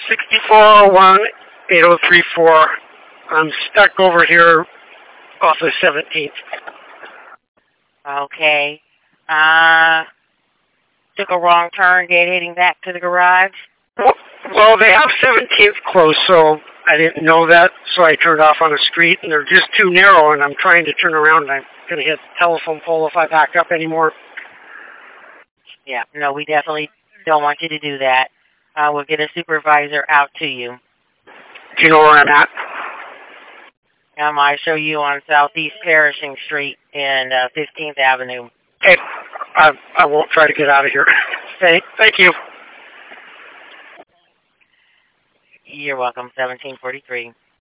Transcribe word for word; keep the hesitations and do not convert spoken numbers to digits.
sixty-four oh one, eight oh three four. I'm stuck over here off the seventeenth. Okay. Uh, took a wrong turn, gate heading back to the garage? Well, well, they have seventeenth closed, so I didn't know that, so I turned off on the street, and they're just too narrow, and I'm trying to turn around, and I'm going to hit the telephone pole if I back up anymore. Yeah, no, we definitely don't want you to do that. Uh, we'll get a supervisor out to you. Do you know where I'm at? Um, I show you on Southeast Perishing Street in uh, fifteenth Avenue. Hey, I, I won't try to get out of here. Hey, thank you. You're welcome, seventeen forty-three.